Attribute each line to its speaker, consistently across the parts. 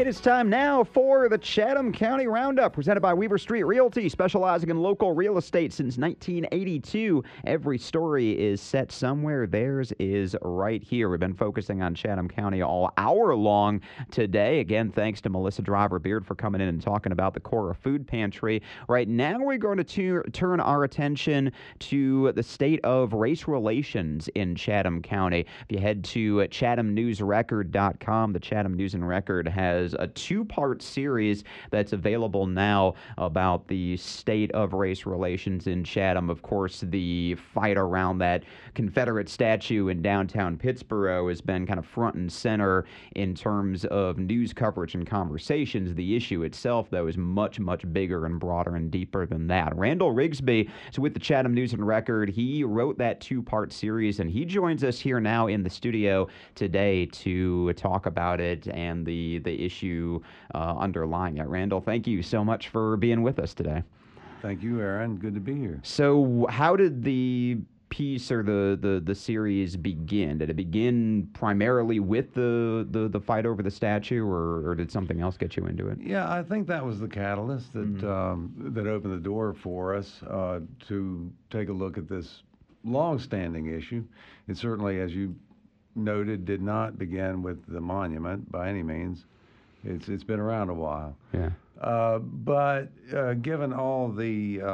Speaker 1: It is time now for the Chatham County Roundup, presented by Weaver Street Realty, specializing in local real estate since 1982. Every story is set somewhere. Theirs is right here. We've been focusing on Chatham County all hour long today. Again, thanks to Melissa Driver-Beard for coming in and talking about the Cora Food Pantry. Right now, we're going to turn our attention to the state of race relations in Chatham County. If you head to chathamnewsrecord.com, the Chatham News and Record has a two-part series that's available now about the state of race relations in Chatham. Of course, the fight around that Confederate statue in downtown Pittsburgh has been kind of front and center in terms of news coverage and conversations. The issue itself, though, is much, much bigger and broader and deeper than that. Randall Rigsby is with the Chatham News and Record. He wrote that two-part series, and he joins us here now in the studio today to talk about it and the issue underlying it. Randall, thank you so much for being with us today.
Speaker 2: Thank you, Aaron. Good to be here.
Speaker 1: So how did the piece or the series begin? Did it begin primarily with the fight over the statue, or did something else get you into it?
Speaker 2: Yeah, I think that was the catalyst that that opened the door for us to take a look at this long-standing issue. It certainly, as you noted, did not begin with the monument by any means. It's been around a while.
Speaker 1: Yeah.
Speaker 2: But given all the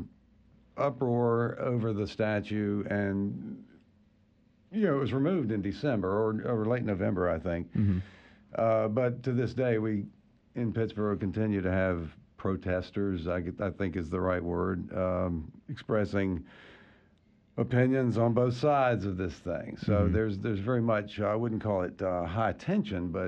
Speaker 2: uproar over the statue, and it was removed in December or late November, I think. But to this day, we in Pittsburgh continue to have protesters, I think is the right word, expressing opinions on both sides of this thing. So there's very much, I wouldn't call it high tension, but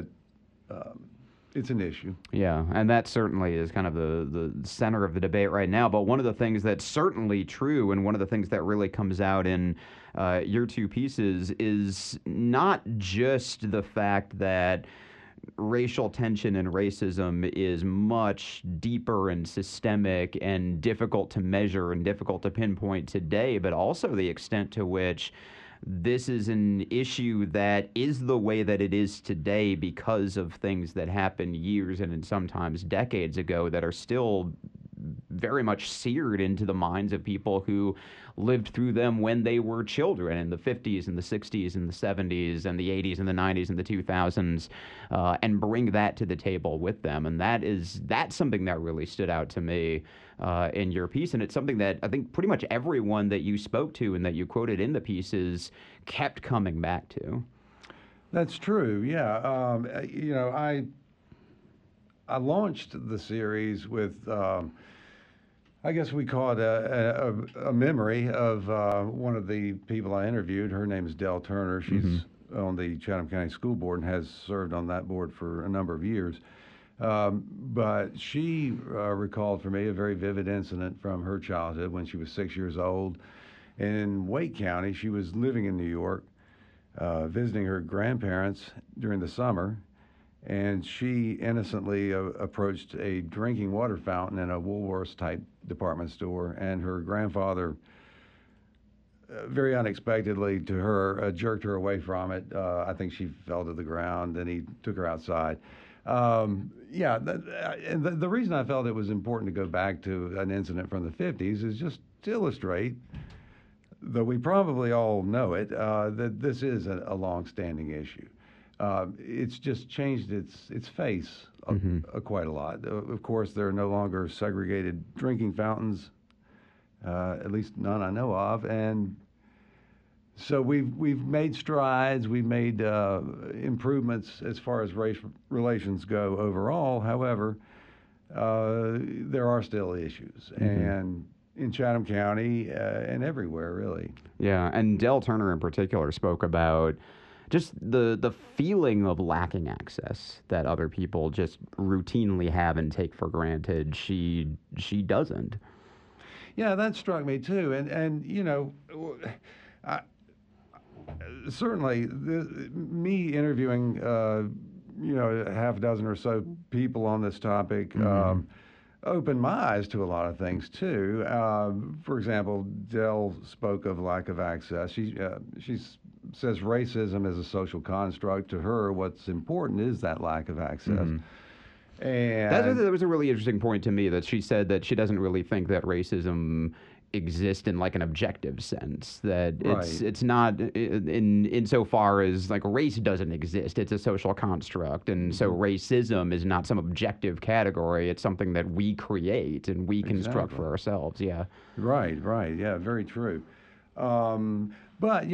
Speaker 2: it's an issue.
Speaker 1: Yeah, and that certainly is kind of the center of the debate right now. But one of the things that's certainly true, and one of the things that really comes out in your two pieces, is not just the fact that racial tension and racism is much deeper and systemic and difficult to measure and difficult to pinpoint today, but also the extent to which this is an issue that is the way that it is today because of things that happened years and sometimes decades ago that are still very much seared into the minds of people who lived through them when they were children in the 50s and the 60s and the 70s and the 80s and the 90s and the 2000s, and bring that to the table with them. And that's something that really stood out to me in your piece. And it's something that I think pretty much everyone that you spoke to and that you quoted in the pieces kept coming back to.
Speaker 2: That's true, yeah. I launched the series with, I guess we call it a memory of one of the people I interviewed. Her name is Dell Turner. She's on the Chatham County School Board and has served on that board for a number of years. But she recalled for me a very vivid incident from her childhood when she was 6 years old. In Wake County, she was living in New York, visiting her grandparents during the summer, and she innocently approached a drinking water fountain in a Woolworths-type department store, and her grandfather, very unexpectedly to her, jerked her away from it. I think she fell to the ground, and he took her outside. And the reason I felt it was important to go back to an incident from the 50s is just to illustrate, though we probably all know it, that this is a long-standing issue. It's just changed its face quite a lot. Of course, there are no longer segregated drinking fountains, at least none I know of, and so we've made strides. We've made improvements as far as race relations go overall. However, there are still issues, and in Chatham County and everywhere, really.
Speaker 1: Yeah, and Dell Turner in particular spoke about just the feeling of lacking access that other people just routinely have and take for granted. She doesn't.
Speaker 2: Yeah, that struck me too, and certainly me interviewing a half dozen or so people on this topic opened my eyes to a lot of things too. For example, Dell spoke of lack of access. She says racism is a social construct. To her, what's important is that lack of access. And
Speaker 1: That was a really interesting point to me, that she said that she doesn't really think that racism exists in like an objective sense, that
Speaker 2: right,
Speaker 1: it's not in insofar as like race doesn't exist, it's a social construct, and so
Speaker 2: hmm,
Speaker 1: racism is not some objective category, it's something that we create and we construct
Speaker 2: exactly.
Speaker 1: for ourselves. Yeah.
Speaker 2: Right, right. Yeah, very true. But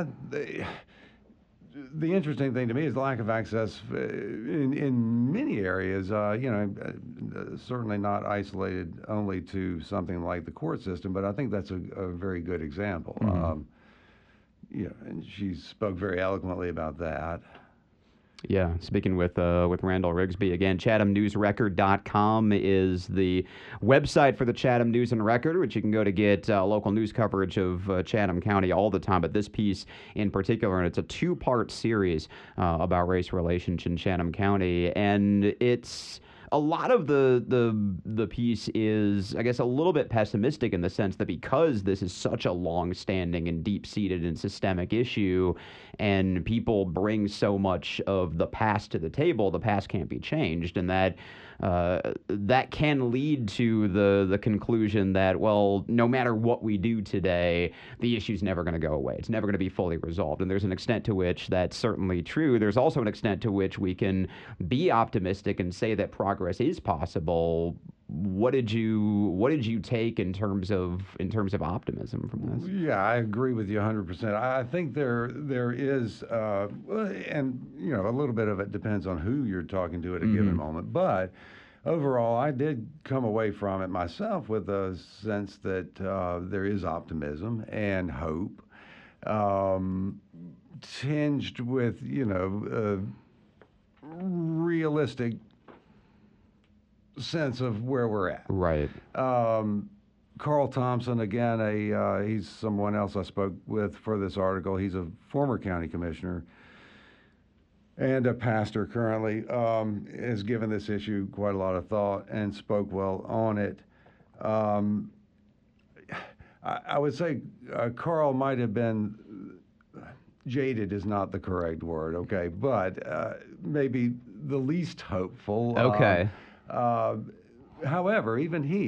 Speaker 2: the interesting thing to me is the lack of access in many areas. Certainly not isolated only to something like the court system, but I think that's a very good example.
Speaker 1: Hmm.
Speaker 2: And she spoke very eloquently about that.
Speaker 1: Yeah, speaking with Randall Rigsby again, ChathamNewsRecord.com is the website for the Chatham News and Record, which you can go to get local news coverage of Chatham County all the time. But this piece in particular, and it's a two-part series about race relations in Chatham County, and it's a lot of the piece is, I guess, a little bit pessimistic in the sense that because this is such a long-standing and deep-seated and systemic issue, and people bring so much of the past to the table, the past can't be changed, and that can lead to the conclusion that, well, no matter what we do today, the issue's never going to go away. It's never going to be fully resolved. And there's an extent to which that's certainly true. There's also an extent to which we can be optimistic and say that progress is possible. What did you take in terms of optimism from this?
Speaker 2: Yeah, I agree with you 100%. I think there is, and a little bit of it depends on who you're talking to at a given
Speaker 1: Hmm.
Speaker 2: moment. But overall, I did come away from it myself with a sense that there is optimism and hope, um, tinged with realistic sense of where we're at.
Speaker 1: Right.
Speaker 2: Um, Carl Thompson, again, he's someone else I spoke with for this article. He's a former county commissioner and a pastor currently, has given this issue quite a lot of thought and spoke well on it. Um, I would say Carl might have been jaded is not the correct word, okay, but maybe the least hopeful.
Speaker 1: Okay.
Speaker 2: Uh, However, even he,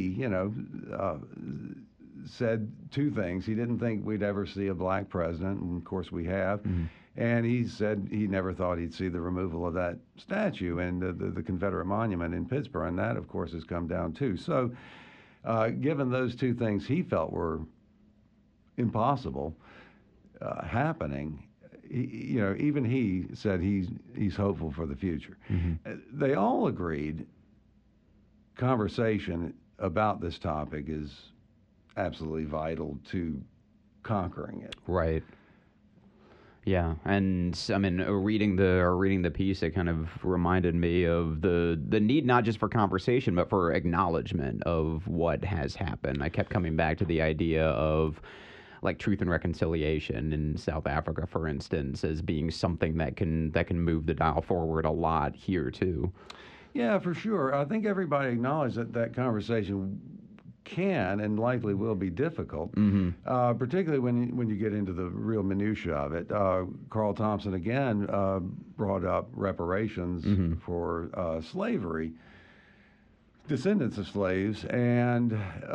Speaker 2: said two things. He didn't think we'd ever see a black president, and of course we have.
Speaker 1: Mhm.
Speaker 2: And he said he never thought he'd see the removal of that statue and the Confederate monument in Pittsburgh, and that, of course, has come down too. So, given those two things he felt were impossible happening, even he said he's hopeful for the future.
Speaker 1: Mhm.
Speaker 2: They all agreed conversation about this topic is absolutely vital to conquering it.
Speaker 1: Right. Yeah, and I mean, reading the piece, it kind of reminded me of the need not just for conversation, but for acknowledgement of what has happened. I kept coming back to the idea of like truth and reconciliation in South Africa, for instance, as being something that can move the dial forward a lot here too.
Speaker 2: Yeah, for sure. I think everybody acknowledged that that conversation can and likely will be difficult,
Speaker 1: Hmm.
Speaker 2: particularly when you get into the real minutia of it. Carl Thompson again brought up reparations
Speaker 1: Hmm.
Speaker 2: for slavery, descendants of slaves, and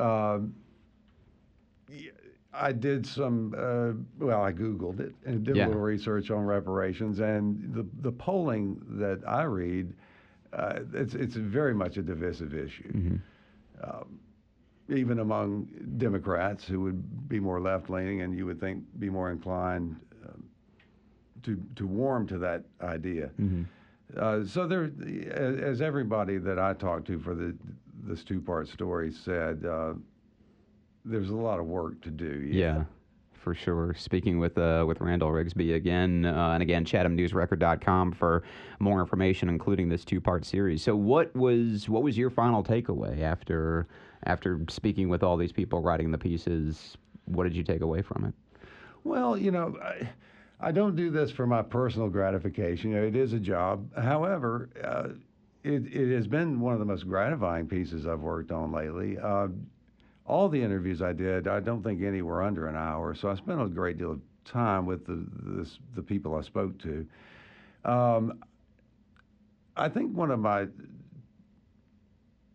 Speaker 2: I did some. I Googled it and did a
Speaker 1: Yeah.
Speaker 2: little research on reparations, and the polling that I read, it's very much a divisive issue.
Speaker 1: Hmm.
Speaker 2: Even among Democrats who would be more left-leaning and you would think be more inclined to warm to that idea.
Speaker 1: Hmm.
Speaker 2: So there, as everybody that I talked to for this two-part story said, there's a lot of work to do.
Speaker 1: Yeah, for sure. Speaking with Randall Rigsby again, and again, ChathamNewsRecord.com for more information, including this two-part series. So, what was your final takeaway after speaking with all these people writing the pieces? What did you take away from it?
Speaker 2: Well, I don't do this for my personal gratification. It is a job. However, it has been one of the most gratifying pieces I've worked on lately. All the interviews I did, I don't think any were under an hour, so I spent a great deal of time with the people I spoke to. I think one of my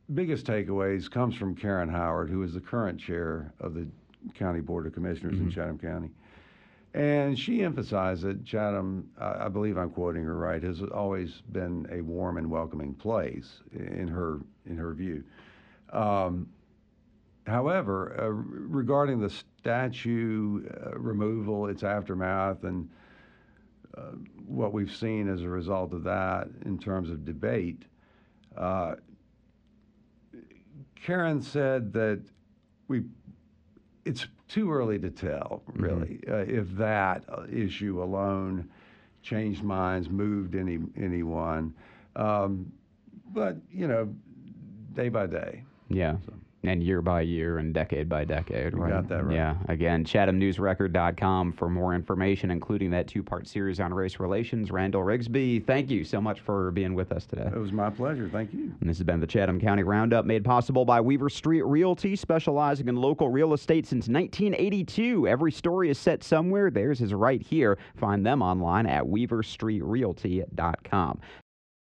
Speaker 2: biggest takeaways comes from Karen Howard, who is the current chair of the County Board of Commissioners in Chatham County. And she emphasized that Chatham, I believe I'm quoting her right, has always been a warm and welcoming place in her view. However, regarding the statue removal, its aftermath, and what we've seen as a result of that in terms of debate, Karen said that it's too early to tell, really, if that issue alone changed minds, moved anyone. But, day by day.
Speaker 1: Yeah.
Speaker 2: So.
Speaker 1: And year by year and decade by decade,
Speaker 2: You
Speaker 1: right?
Speaker 2: got that right.
Speaker 1: Yeah. Again, ChathamNewsRecord.com for more information, including that 2-part series on race relations. Randall Rigsby, thank you so much for being with us today.
Speaker 2: It was my pleasure. Thank you.
Speaker 1: And this has been the Chatham County Roundup, made possible by Weaver Street Realty, specializing in local real estate since 1982. Every story is set somewhere. Theirs is right here. Find them online at weaverstreetrealty.com.